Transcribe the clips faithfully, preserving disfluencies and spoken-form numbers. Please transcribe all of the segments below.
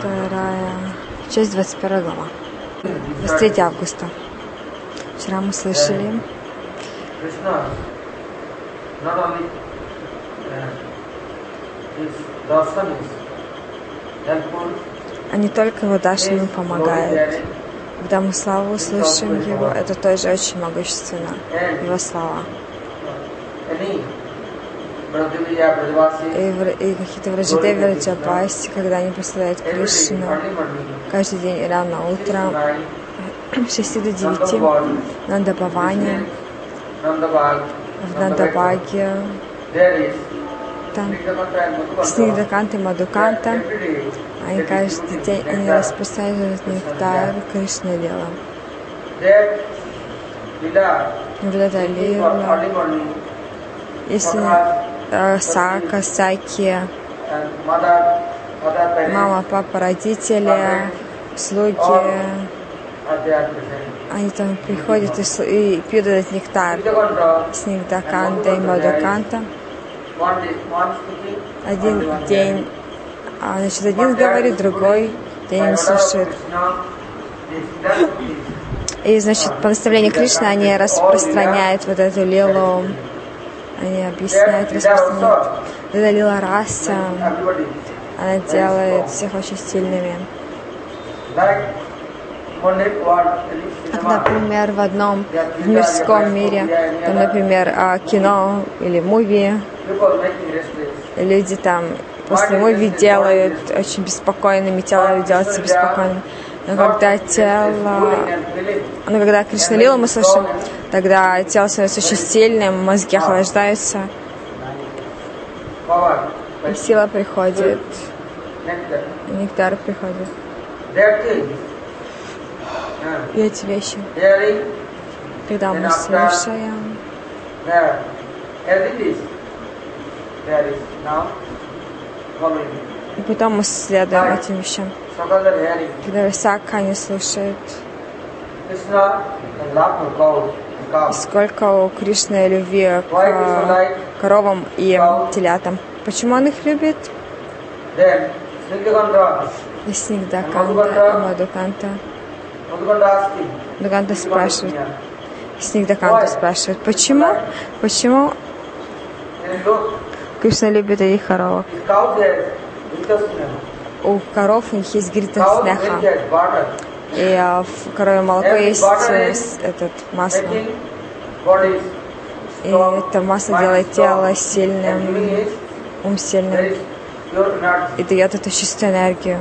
Вторая часть, двадцать первая глава. двадцать третьего августа. Вчера мы слышали, а не только его даршану помогает. Когда мы славу слышим его, это тоже очень могущественно, его слова. И, и какие-то Враджадеви, Враджабаси, когда они прославляют Кришну каждый день рано утром, с шести до девяти, в Нандабаване, в Нандабаге, там Снигдаканта и Мадуканта, они каждый день они распространяют нектар Кришны Лила. Вот это Лила. Если э, Сака, Саки, мама, папа, родители, слуги, они там приходят и, и пьют этот нектар с Нигдаканта и Мадуканта. Один день, а, значит, один говорит, другой день не слушает. И, значит, по наставлению Кришны они распространяют вот эту лилу. Они объясняют, распространяют. Это лила раса, она делает всех очень сильными. Как, например, в одном в мирском мире, там, например, кино или муви, люди там после муви делают очень беспокойными, тело делается беспокойным. Но когда тело, но когда Кришна Лилу мы слышим, тогда тело становится очень сильным, мозги охлаждаются, и сила приходит, и нектар приходит. И эти вещи, когда мы слушаем, и потом мы следуем этим вещам. Когда Висакха не слушает, и сколько у Кришны любви к коровам и телятам. Почему он их любит? И Снигдаканта, и Мадуканта. Мадуканта спрашивает, Снигдаканта спрашивает, почему? Почему Кришна любит этих коровок? У коров у них есть грита смеха. И а, в коровье молоко есть этот масло. И это масло делает тело сильным, ум сильным. И дает эту чистую энергию.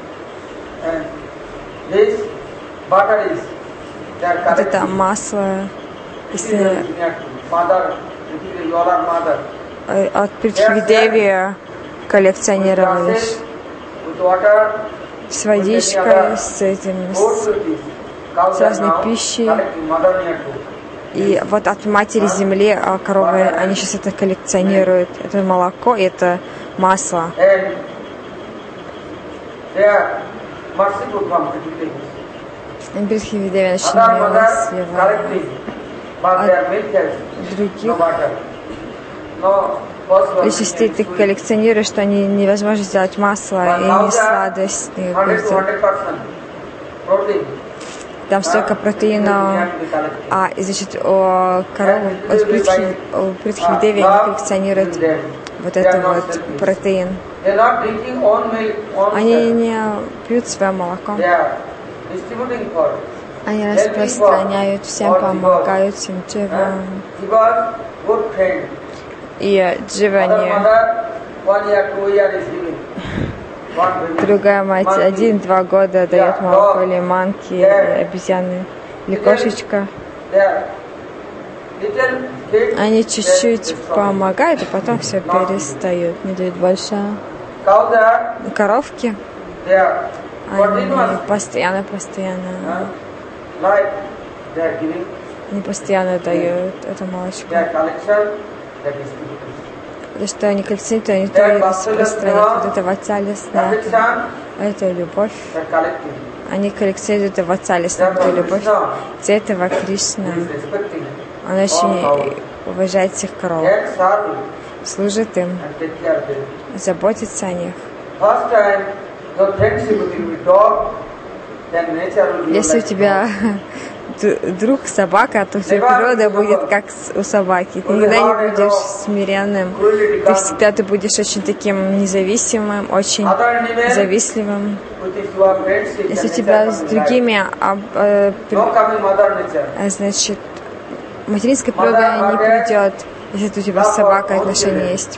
Вот это масло, если от Притхви-деви коллекционировали с водичкой, с этим, с, с разной пищей. И вот от матери земли коровы, они сейчас это коллекционируют. Это молоко и это масло. Притхви-деви очень милостливая от других. Если ты коллекционируешь, что они невозможно сделать масло и не сладость. Там столько протеина. А, и, значит, у коровы, у Притхви-деви они коллекционируют вот этот вот протеин. Они не пьют свое молоко. Они распространяют всем, помогают всем дживам. И дживани. Другая мать один-два года дает молоко или манки, или обезьяны, или кошечка. Они чуть-чуть помогают, и потом все перестают, не дают больше. Коровки, они постоянно-постоянно, они постоянно дают это молочко. Потому что они коллекционируют, они то и распространяют вот это вацалия снаха, это любовь. Они коллекционируют это вацалия снаха, это любовь. Из-за этого Кришна, он очень уважает всех коров, служит им, заботится о них. Если у тебя друг собака, то вся природа будет как у собаки. Ты никогда не будешь смиренным. Ты всегда ты будешь очень таким независимым, очень завистливым. Если у тебя с другими, а, а, а, значит, материнская природа не придет, если у тебя с собакой отношения есть.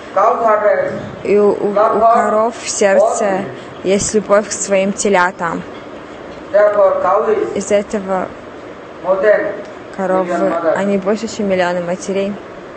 И у, у, у коров в сердце есть любовь к своим телятам. Из-за этого коровы, они больше, чем миллионы матерей.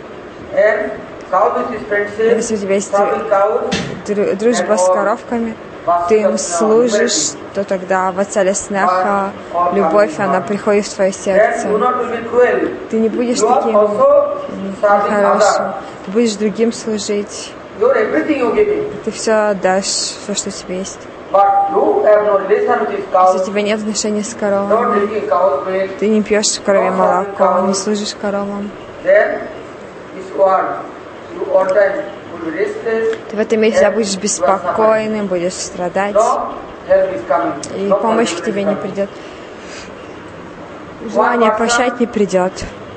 Если у тебя есть дружба с коровками, ты им служишь, то тогда вацалеснеха, любовь, она приходит в твое сердце. Ты не будешь таким нехорошим, ты будешь другим служить. Ты все отдашь, все, что у тебя есть. Если у тебя нет отношений с коровами, ты не пьешь коровье молоко, не служишь коровам, ты в этом месте всегда будешь беспокойным, будешь страдать, и помощь к тебе не придет. Желание прощать не придет.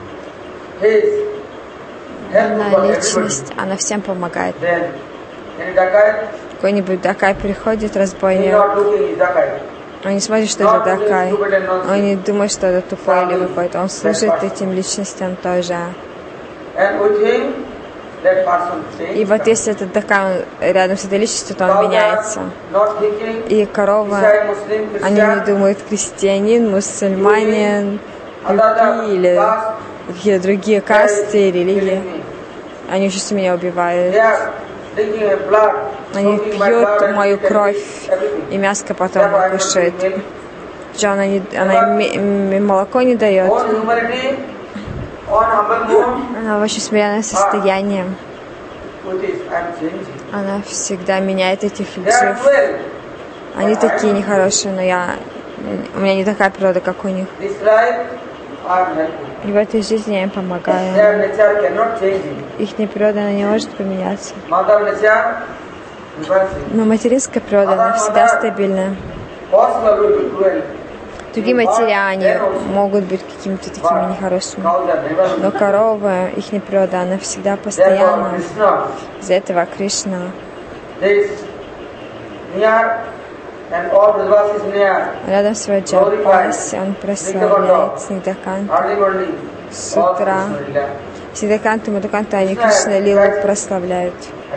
Она личность, она всем помогает. Какой-нибудь дакай приходит, разбойник, он не смотрит, что это дакай, он не думает, что это тупой или какой-то, он служит этим личностям тоже. И вот если этот дакай рядом с этой личностью, то он меняется. И коровы, они не думают крестьянин, мусульманин, юпи или какие-то другие касты, религии. Они чувствуют, меня убивают. Они пьют мою кровь, и мяско потом кушают. Что она, не, она им молоко не дает. Она в очень смиренное состояние. Она всегда меняет этих людей. Они такие нехорошие, но я, у меня не такая природа, как у них. И в этой жизни я им помогаю. Их природа, она не может поменяться. Но материнская природа, она всегда стабильная. Другие матеря, они могут быть какими-то такими нехорошими. Но коровы, их природа, она всегда постоянна. Из-за этого Кришна. Рядом с Ваджапаси он прославляет Снидаканта с утра. Снидаканта и Мадхуканта, они Кришна Лилу прославляют.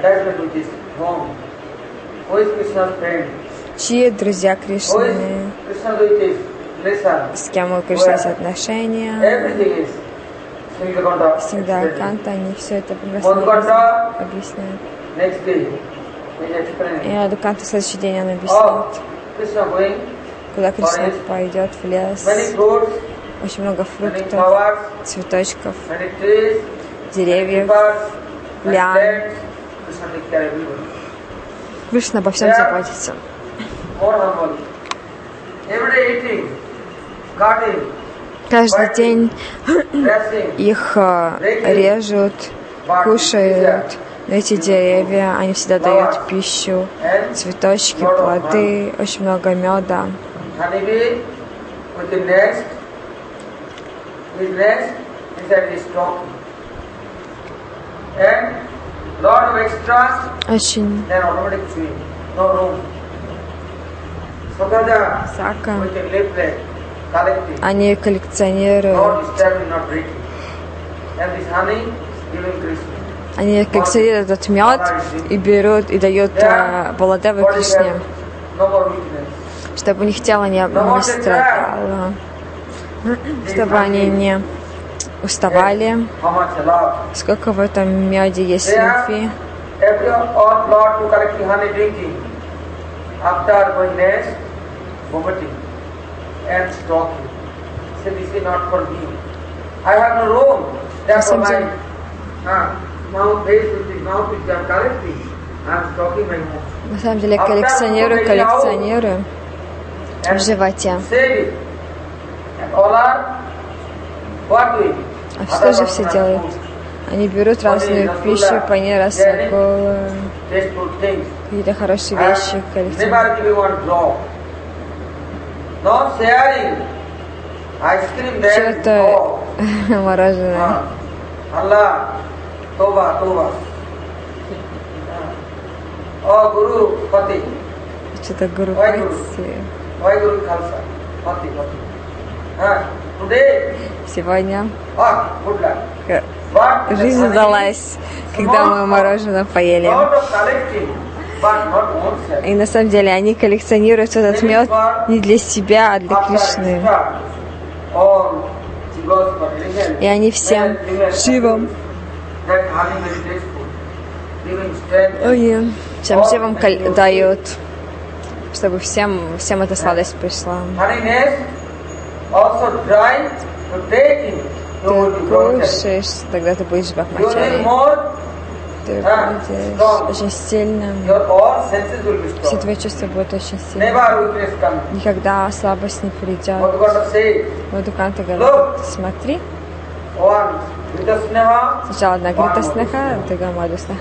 Чьи друзья Кришны? С кем у Кришны есть отношения? Снидаканта, они все это прекрасно объясняют. И Мадхуканта в следующий день он объясняет, куда Кришна пойдет в лес. Очень много фруктов, цветочков, деревьев, лиан. Кришна обо всем заботится. Каждый день их режут, кушают. Но эти деревья, они всегда дают пищу, цветочки, плоды, очень много меда. Очень сака. Они коллекционируют. Они коллекционируют этот мед и берут и дают Баладеву Кришне, чтобы у них тело не, не страдало, чтобы они не уставали. Сколько в этом меде есть любви. На самом деле, на самом деле коллекционирую, коллекционирую в животе. А что же все делают? Они берут разную пищу, панир, расагол, какие-то хорошие вещи коллективно. Never give you one drop. No sharing. Ice cream there. Что-то мороженое. Allah, Toba, Toba. Oh, Guru Pati. Что-то Гуру Пати. Why Guru Khalsa? Pati, Pati. Ah, today. Сегодня Ah, good luck. But жизнь удалась, когда мы мороженое поели. lot of collecting, but not oneself. И на самом деле они коллекционируют этот мед не для себя, а для Кришны. All Jivas for religion. И они всем Шивам, That honey very tasteful, giving strength. ой, всем Шивам кал- дают, чтобы всем, всем эта сладость пришла. Honeyness also try to take it. You Ты will be broken. кушаешь, тогда ты будешь You will бахмачари. live more. Ты Ah, будешь strong. очень сильным. Your all senses will be Все strong. твои чувства будут очень сильными. Never weakness comes. Никогда слабость не придет. What God to say? Мадхуканта говорит, смотри, One, Ritasneha. сначала одна Крита Снеха, другая Маду Снеха.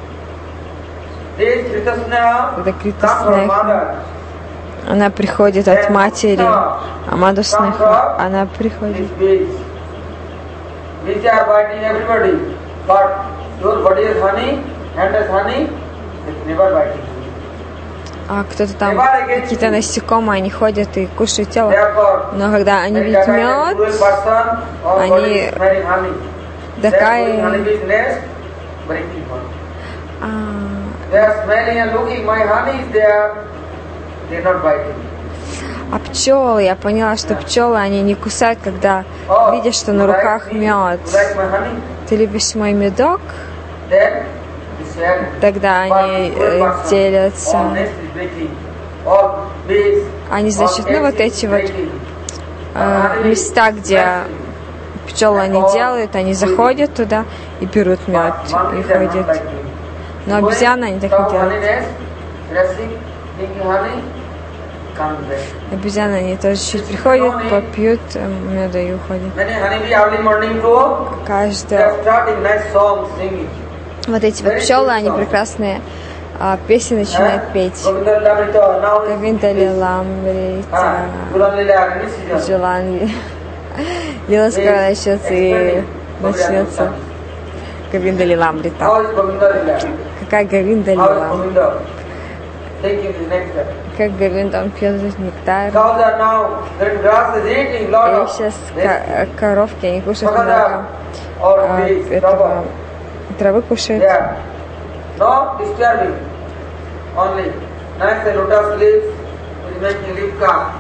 This Ritasneha Когда comes Крита from Снеха, mother. она приходит от матери, а Маду Снеха, она приходит. These bees. Bees are biting everybody. But your body is honey, hand is honey, it's never biting. А кто-то там, какие-то насекомые, они ходят и кушают тело. Therefore, Но когда они when видят you are a мед, cruel person, or они body is smelling honey. такая... That honey is nest, breaking one. А, They are smelling and looking, my honey is there, they are not biting. а пчелы, я поняла, что пчелы, они не кусают, когда Oh, видят, что you на like руках me? мед. You like my honey? Ты любишь мой медок? Then they share it. Тогда But они the cruel э, person, делятся. all nest is breaking, all bees, Они, all значит, ну eggs вот is эти вот breaking. э, места, где пчелы они делают, они заходят туда и берут мед But и monkeys are not ходят. like me. Но обезьяны они так не Some делают. honey nest, pressing, drinking honey, come back. Обезьяны они тоже чуть приходят, попьют э, меда и уходят. Many honeybee early morning too, they Каждый are starting nice song singing. вот эти вот пчелы, они прекрасные а, песни начинают петь. Govinda Lamrita, now is Говинда Лиламрита, Ah, Puran Lila, rainy season. Желан Ли. Лила скоро начнется и начнется Говинда Лиламрита. How is Govinda Lila? Какая Говинда How is Лила? Govinda? Taking the nectar. Как Говинда, он пьет этот нектар. Cows are now, that grass is eating lot И of сейчас this. коровки, они кушают много Crocodile or а, bees, этого, rubber. травы кушают. Yeah. Not disturbing. Only nice the lotus leaves is making leaf calm.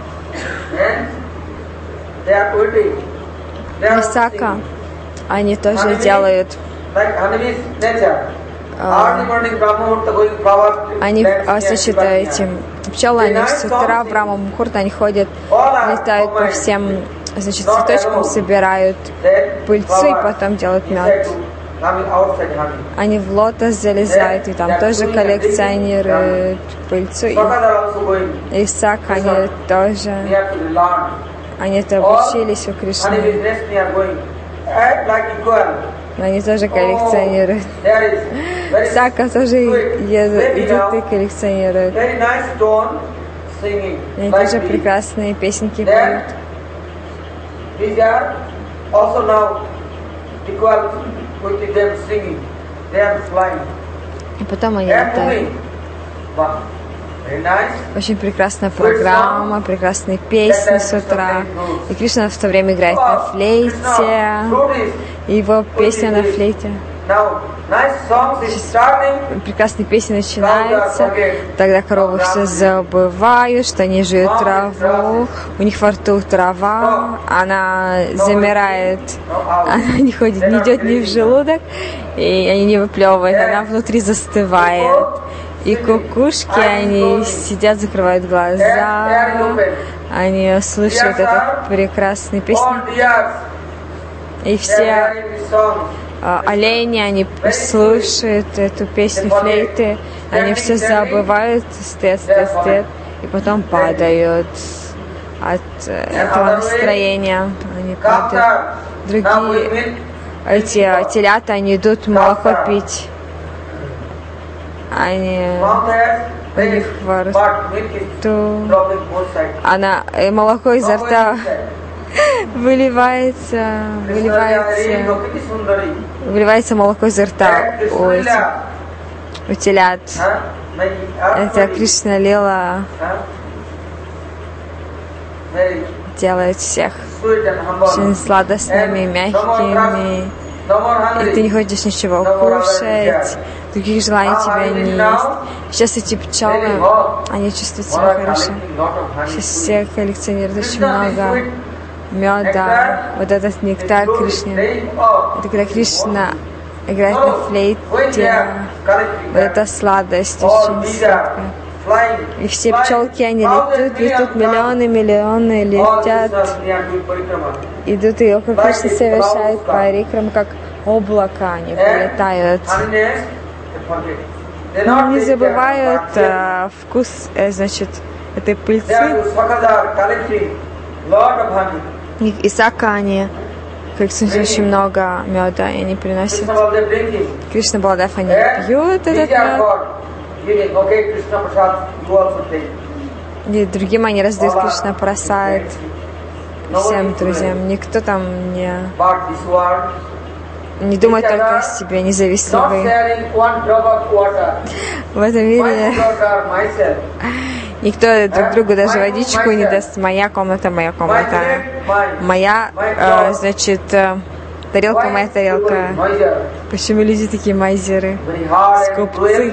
And they are waiting. They are Висака, singing. они тоже Honeybee, делают, like honeybee's nature. А, Early morning Brahma Muhurta going flower они, plants а, near значит, Shivanya. этим пчелы, они с утра в Брахма Мухурта, они ходят, летают по всем, значит, цветочкам, собирают Then пыльцу и flower потом делают inside мед. to coming outside honey. Они в лотос залезают и там тоже коллекционируют пыльцу. И Crocodiles are also going Исаак, они тоже, near to the land. они это All обучились у honey Кришны. business near going. Act like equal. Но они тоже коллекционируют. Oh, there is very Исаака тоже sweet, едут, very идут и now, коллекционируют. very nice tone singing. Они Like тоже bees. прекрасные песенки Then поют. these are also now equal with them singing. They are flying. И потом они They are летают. moving. Wow. Very nice. Очень прекрасная программа, прекрасные песни с утра. И Кришна в то время играет на Wow. флейте. Krishna, flute И его песня на флейте. is now nice songs is starting. Прекрасные песни начинаются. Тогда коровы все забывают, что они жуют траву. У них во рту трава. Она замирает. Она не ходит, не идет ни в желудок. И они не выплевывают. Она внутри застывает. И кукушки, они сидят, закрывают глаза. Они слушают эту прекрасную песню. All deers, И they are все hearing this song. а, олени, они слушают эту песню флейты, они все забывают, стоят, стоят, стоят, и потом падают от э, этого настроения. Они падают. Другие, эти телята, они идут молоко пить. они, у них во рту, она, молоко изо рта выливается, выливается, выливается молоко изо рта у этих, у телят. Это Кришна Лила делает всех очень сладостными, мягкими. И ты не хочешь ничего кушать, других желаний тебя не есть. Сейчас эти пчелы, они чувствуют себя хорошо. Сейчас все коллекционируют очень много меда, вот этот нектар Кришны. Это когда Кришна играет на флейте, вот эта сладость очень сладкая. И все пчелки, они летут, летут, миллионы, миллионы летят, идут и около Кришны совершают парикрам, как облака, они прилетают. Но не забывают а, вкус, э, значит, этой пыльцы. И, и сака они коллекционируют очень много меда, и они приносят. Кришна Баладев, они пьют этот мед. И другим они раздают Кришна Прасад всем друзьям. Никто там не, не думает только о себе, независимый. В этом мире никто друг другу даже водичку не даст. Моя комната, моя комната. Моя, э, значит, тарелка, моя тарелка. Почему люди такие майзеры, скупцы?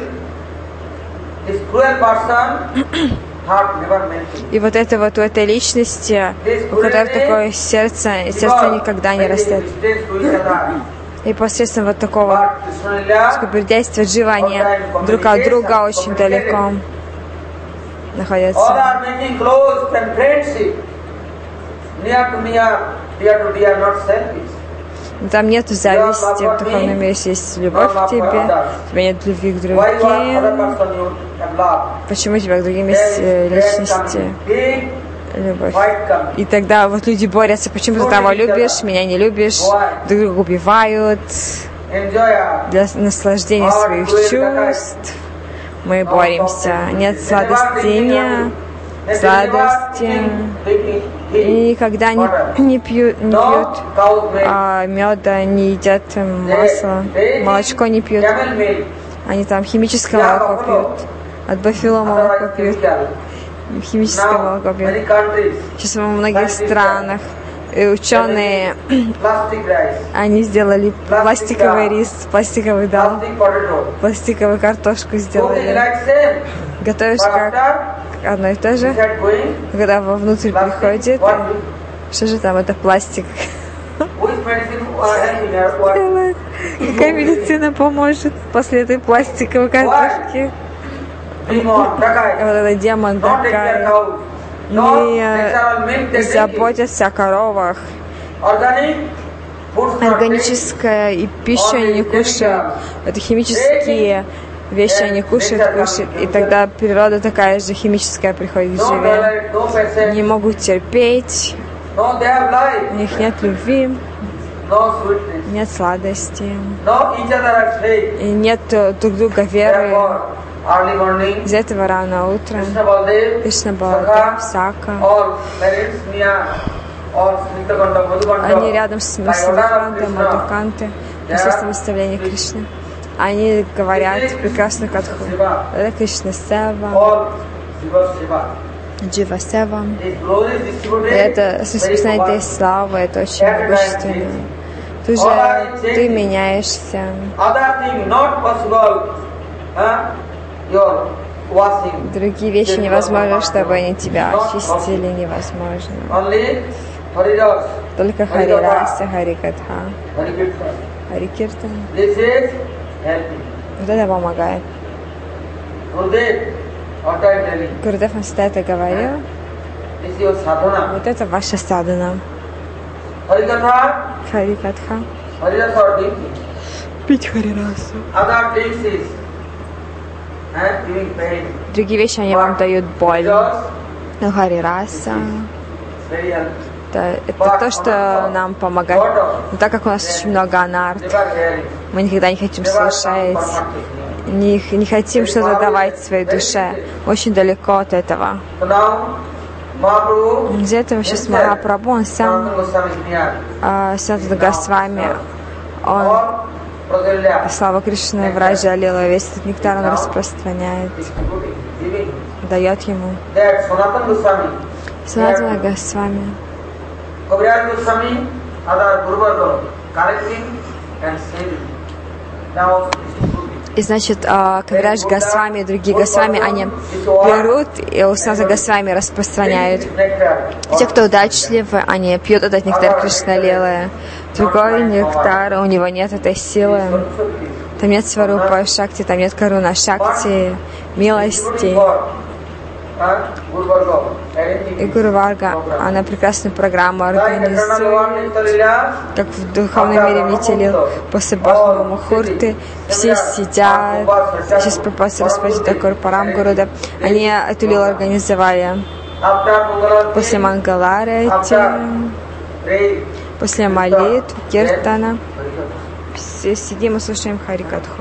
И вот это вот у этой личности, у которой такое сердце, и сердце никогда не растет. И посредством вот такого скупердейства джива они друг от друга очень далеко находятся. Там нету зависти, в духовном мире есть любовь к тебе, у тебя нет любви к другим. Почему у тебя к другим есть личности любовь? И тогда вот люди борются, почему ты того любишь, меня не любишь, друг друга убивают для наслаждения своих чувств. Мы боремся. Нет сладости, нет сладости. И никогда не, не пьют, не пьют а, меда, не едят масло, молочко не пьют. Они там химическое молоко пьют, от бафило молоко пьют, химическое молоко пьют. Сейчас во многих странах и ученые, они сделали пластиковый рис, пластиковый дал, пластиковую картошку сделали. Готовишь как одно и то же, когда вовнутрь приходит, что же там, это пластик. Какая медицина поможет после этой пластиковой картошки? Вот этот демон такая. Не заботятся о коровах. Органическая и пищу они не кушают. Это химические вещи они кушают, кушают. И тогда природа такая же химическая приходит к живе. Не могут терпеть. У них нет любви. Нет сладости. И нет друг друга веры. Из-за этого рано утром Кришна Баладев, Сака, они рядом с Мадхукантой, Мадхукантой, посредством наставления Кришны. Они говорят прекрасную катху. Это Кришна Сева, Джива Сева. Это распространение этой славы, это очень могущественно. Ты же, ты меняешься. Другие вещи невозможно, чтобы они тебя очистили, невозможно. Только Харираса, Харикатха, Харикиртан. Вот это помогает. Гурудев он всегда это говорил. Вот это ваша садхана. Харикатха. Пить Харирасу. Другие вещи, они вам дают боль. Но Харираса это, это то, что нам помогает. Но так как у нас очень много анарт, мы никогда не хотим слушать. не, не хотим что-то давать своей душе. Очень далеко от этого. Из-за этого сейчас Махапрабху, он сам, Санатана Госвами, он, слава Кришне, Враджа Лила, весь этот нектар он распространяет, дает ему. Санатана Госвами. И значит, Кавирадж Госвами и другие Госвами, они берут и у Санатана Госвами распространяют. Те, кто удачливы, они пьют этот нектар Кришна Лилы. Другой нектар, у него нет этой силы. Там нет Сварупа Шакти, там нет Каруна Шакти, милости. И Гуру Варга, она прекрасную программу организует, как в духовном мире в Нитилил. После Бхакти Мухурты все сидят, сейчас Прабхупада Сарасвати Такур Парам Гурудев, они эту лилу организовали. После Мангаларати, после молитв, Киртана, все сидим и слушаем Харикатху.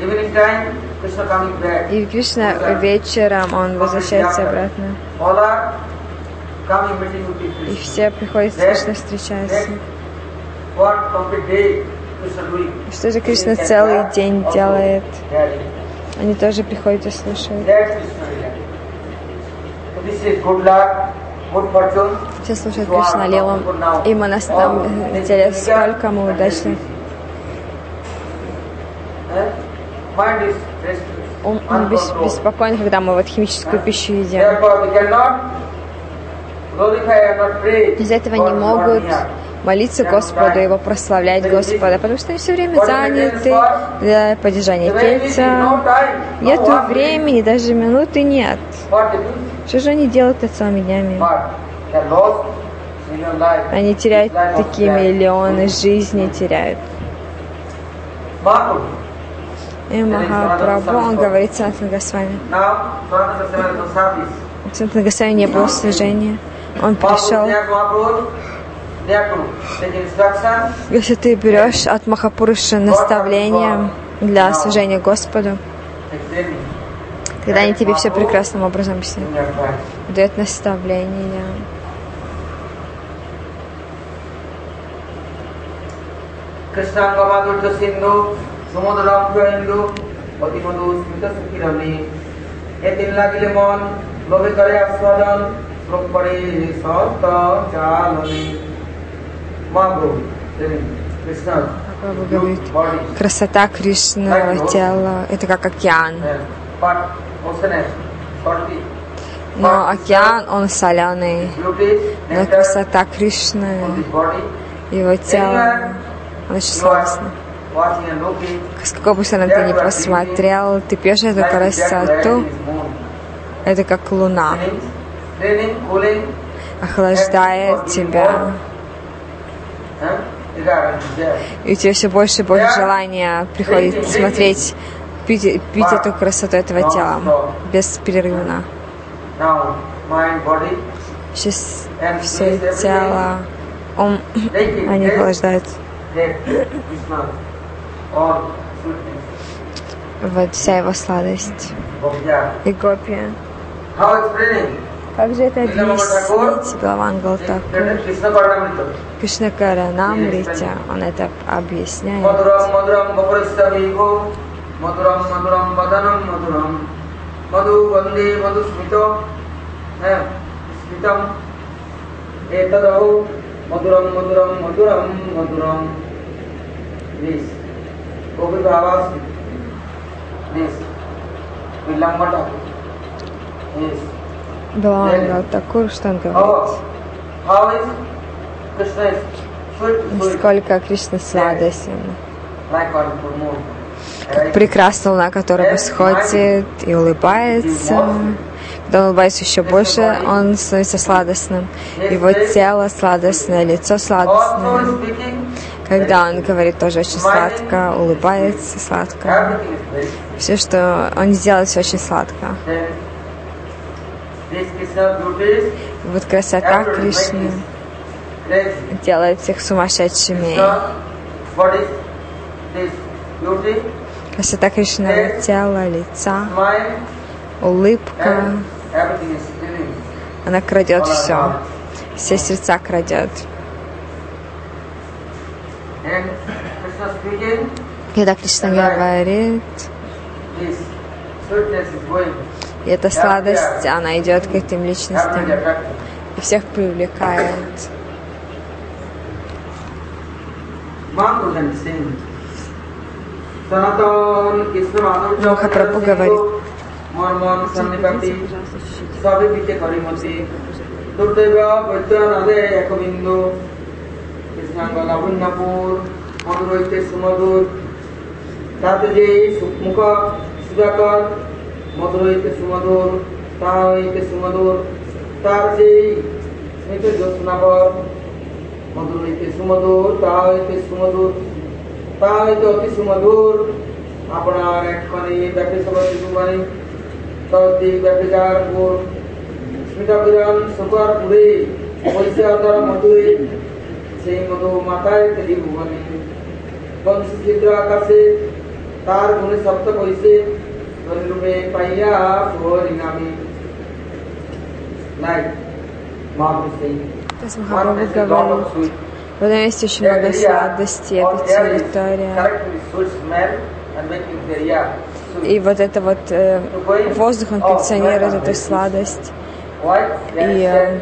И Кришна вечером, он возвращается обратно. И все приходят с Кришной, встречаются. Что же Кришна целый день делает? Они тоже приходят и слушают. Все слушают Кришна Лилу. И мы на самом деле, сколько мы удачны. Он, он бес, беспокоен, когда мы вот химическую пищу едим. Из-за этого не могут молиться Господу, Его прославлять Господа, потому что они все время заняты для поддержания тельца. Нету времени, даже минуты нет. Что же они делают целыми днями? Они теряют такие миллионы жизней, теряют. И Махапрабху, он говорит Санатана Госвами. Санатана Госвами не было служения. Он пришел. Если ты берешь от Махапуруши наставление для служения Господу, тогда они тебе все прекрасным образом объяснят. Дает наставление. Sumodram Hindu, Oti Madhu, Smita Sukirami, Etin Lagile Mon, Love Kare Aswadan, Prokpare, Santa, Chalani, Mahaprabhu, Krishna. Прабхупада говорит, красота Кришного тела, это как океан. Но океан, он соленый, но красота Кришны, его тело, он очень сладостный. С какой бы стороны ты ни посмотрел, ты пьешь эту красоту, это как луна, охлаждает тебя. И у тебя все больше и больше желания приходит смотреть, пить, пить эту красоту этого тела беспрерывно. Сейчас все тело, ум, они охлаждаются. Вот вся его сладость. И гопия. Как же это объяснить, Балавангал Такур? Кришна Каранамритя, он это объясняет. Мадурам, мадурам, мадурам, мадурам, мадурам, Madhu Vande Madhu Smito Smitam Etadahu Madhuram Madhuram Madhuram Madhuram. This Gopi Bhavas. This Vilambata. Yes. Балавангал Такур, что он говорит? How is Krishna sweet? Сколько Кришна сладостен. Like one for more. Как прекрасна луна, которая восходит и улыбается. Когда он улыбается еще больше, он становится сладостным. Его тело сладостное, лицо сладостное. Когда он говорит, тоже очень сладко, улыбается сладко. Все, что он делает, все очень сладко. И вот красота Кришны делает всех сумасшедшими. Красота Кришны тела, лица, улыбка. Она крадет все. Все сердца крадет. Когда Кришна говорит, и эта сладость, она идет к этим личностям и всех привлекает. Махапрабху говорит, মধুরইতে সুমধুর তাহা হইতে সুমধুর তার সেই স্মিত জ্যোৎস্নাবর মধুর হইতে সুমধুর তাহা হইতে সুমধুর তাহা হইতে অতি সুমধুর আপনার একখানি ব্যাপী সভা শিশুবাণী তদ্দিক ব্যাপীকারপুর স্মিতাবিরান সুপার পুরী বৈশে অতর মধুরে সেই মধু মাথায় তেলি ভুবনে বংশচিত্র আকাশে তার গুণে সপ্ত বৈশে পাইয়া সুহরিনামি like Mahaprabhu saying. Махапрабху говорит, в этом месте очень много сладости, это территория. И вот это вот э, воздух, он кондиционирует эту сладость. И, э,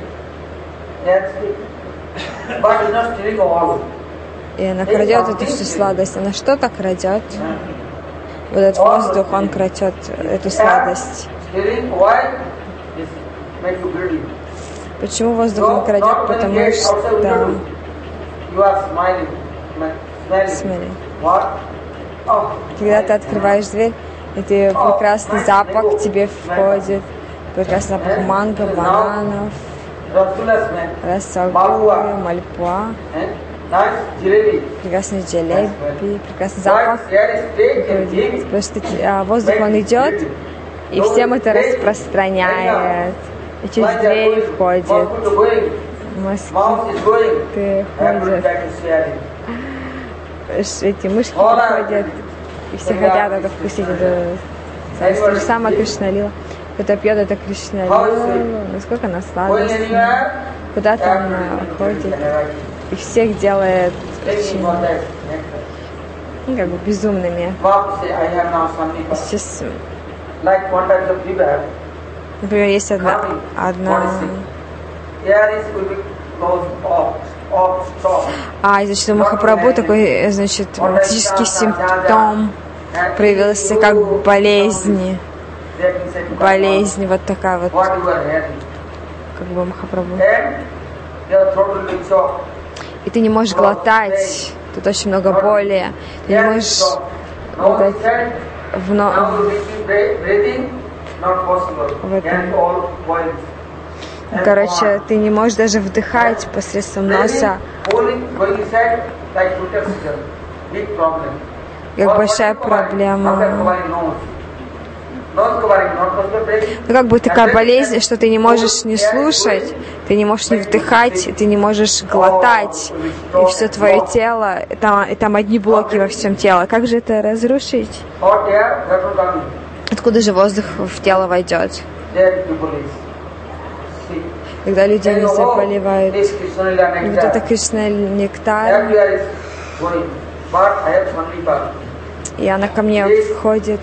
и она крадет эту всю сладость. Она что-то крадет. Вот этот воздух, он крадет эту сладость. Почему воздух он крадет? Потому что... Смотри. Когда ты открываешь дверь, и ты прекрасный запах к тебе входит. Прекрасный запах манго, бананов, расагулы, мальпуа. Прекрасный джелеби, прекрасный запах. Потому что а, воздух, он идет, и всем это распространяет. И через дверь входит. Москиты ходят. Эти мышки ходят. И все хотят это вкусить. Это то же самое Кришна Лила. Кто-то пьет это Кришна Лила. Насколько она сладостная. Куда-то она ходит. И всех делает очень, ну, как бы безумными. Сейчас, например, есть одна, одна... А, значит, у Махапрабху такой, значит, физический симптом проявился как болезни. Болезнь, вот такая вот, как бы Махапрабху. И ты не можешь глотать, тут очень много боли, ты не можешь глотать в, но... в этом. Короче, ты не можешь даже вдыхать посредством носа. Как большая проблема. Ну, как бы такая болезнь, что ты не можешь не слушать, ты не можешь не вдыхать, ты не можешь глотать, и все твое тело, и там, и там одни блоки во всем теле. Как же это разрушить? Откуда же воздух в тело войдет? Когда люди не заболевают. Вот это Кришна нектар. И она ко мне входит.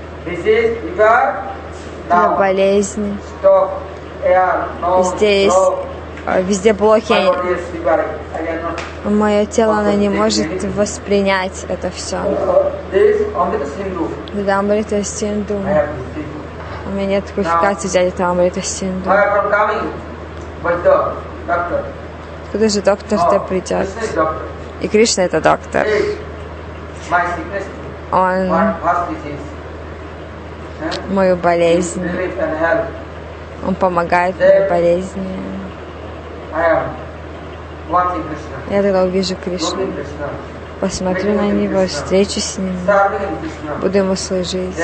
На болезни. Везде есть, везде блоки. Мое тело, оно не может воспринять это все. Да, Амрита Синду. У меня нет квалификации взять это Амрита Синду. Куда же доктор-то придет? И Кришна это доктор. Он мою болезнь. Он помогает моей болезни. Я тогда увижу Кришну. Посмотрю на него, встречусь с ним. Буду ему служить.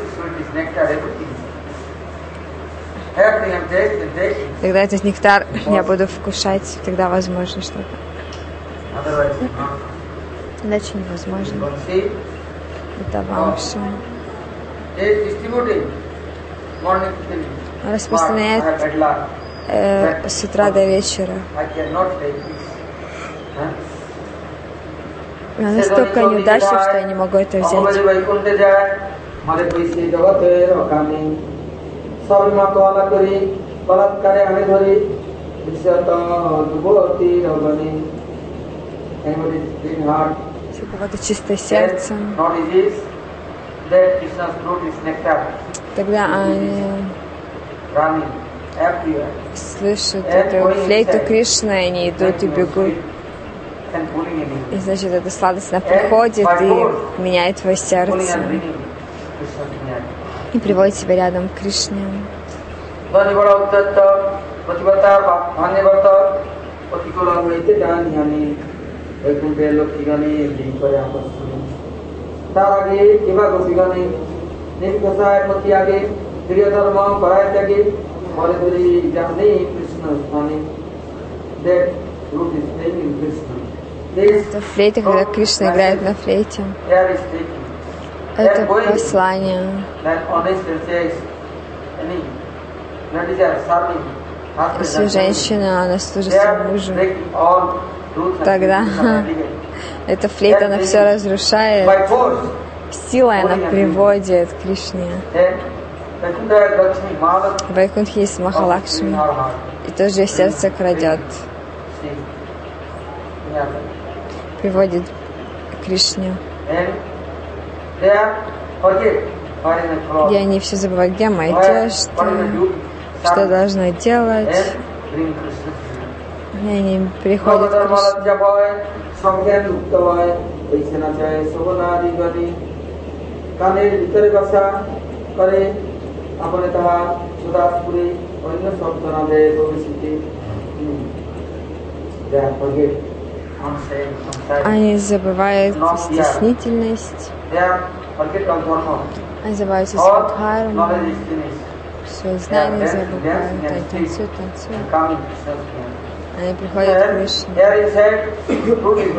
Тогда этот нектар я буду вкушать, тогда возможно что-то. Иначе невозможно. Это вамша. Он распространяет э, с утра до вечера. Я настолько неудачник, что я не могу это взять. Если у кого-то чистое сердце, тогда они слышат эту флейту Кришны, и они идут и бегут. И значит, эта сладость, она приходит и меняет твое сердце. И приводит тебя рядом к Кришне. Это флейта, когда Кришна играет на флейте. Это послание. Если женщина, она служит своему мужу, тогда эта флейта, она все разрушает. Силой она приводит к Кришне. В Вайкунтхе есть Махалакшми, и тоже сердце крадет. Приводит к Кришне. Где они все забывают, где моя одежда, что должна делать. И они приходят к Кришне. Они забывают стеснительность, они забывают свою дхарму, свои знания забывают, они танцуют, танцуют. Они приходят к Кришне.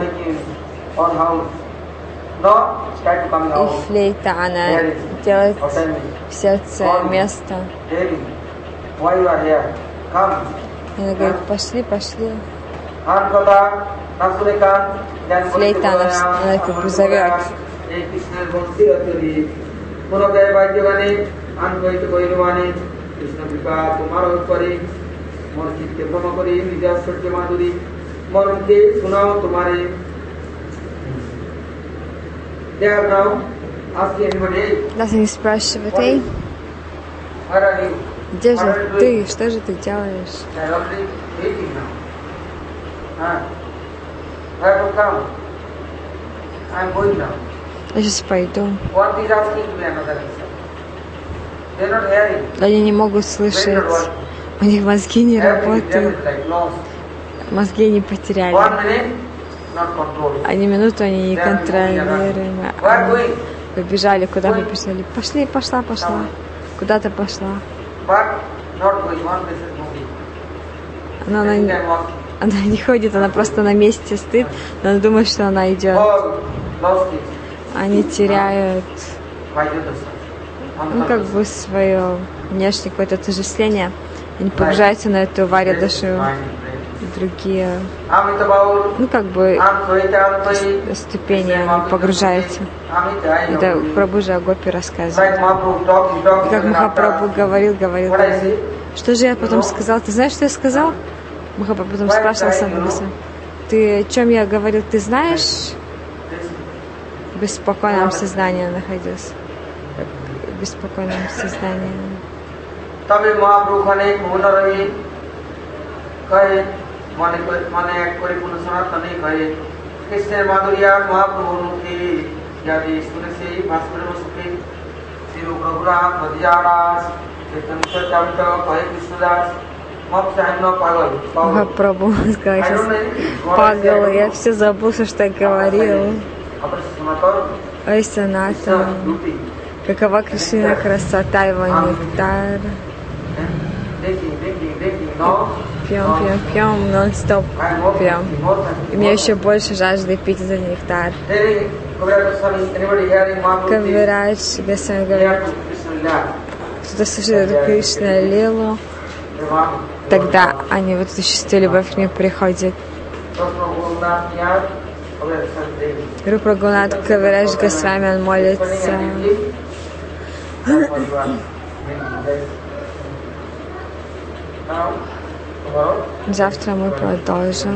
И флейта, она делает в сердце место. И она говорит, пошли, пошли. Флейта, она, она как бы зовет. Нас не спрашивают, эй, где же ты, что же ты делаешь? Я сейчас пойду. Они не могут слышать. У них мозги не работают. Мозги не потеряли. Они минуту они не контролируемы. Они побежали, куда побежали. Пошли, пошла, пошла. Куда-то пошла. Она, она, она не ходит, она просто на месте стоит, но она думает, что она идет. Они теряют, ну, как бы свое внешнее какое-то отождествление. Они погружаются на эту варядашу, другие, ну, как бы ступени, они погружаются. Это Прабху же о Гопи рассказывает. И как Махапрабху говорил, говорил, говорил, что же я потом сказал? Ты знаешь, что я сказал? Махапрабху потом спрашивал сам Бхагаван, ты о чем я говорил, ты знаешь? В беспокойном сознании находился. В беспокойном сознании. Махапрабху сказал сейчас, пагал, я все забыл, что я говорил. Ой, Саната, какова Кришна красота, его нектар. Пьем, пьем, пьем, нон-стоп пьем. И мне еще больше жажды пить этот нектар. Кавирач Госвами говорит, кто-то слушает эту Кришна Лилу, тогда они вот эту чистую любовь к ней приходят. Рупа Гунат Кавирач Госвами, он молится. Завтра мы продолжим.